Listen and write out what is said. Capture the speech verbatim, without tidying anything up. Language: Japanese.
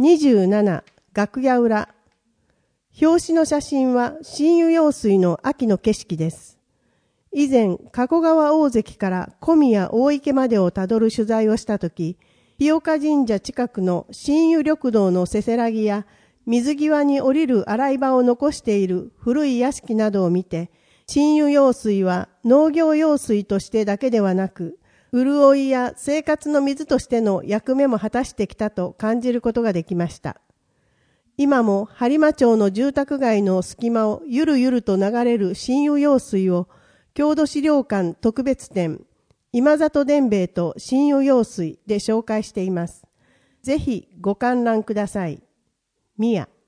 にじゅうなな、楽屋裏。表紙の写真は新湯用水の秋の景色です。以前、加古川大関から小宮大池までをたどる取材をしたとき、日岡神社近くの新湯緑道のせせらぎや水際に降りる洗い場を残している古い屋敷などを見て、新湯用水は農業用水としてだけではなく、潤いや生活の水としての役目も果たしてきたと感じることができました。今も播磨町の住宅街の隙間をゆるゆると流れる新湯用水を郷土資料館特別展今里伝兵衛と新湯用水で紹介しています。ぜひご観覧ください。ミヤ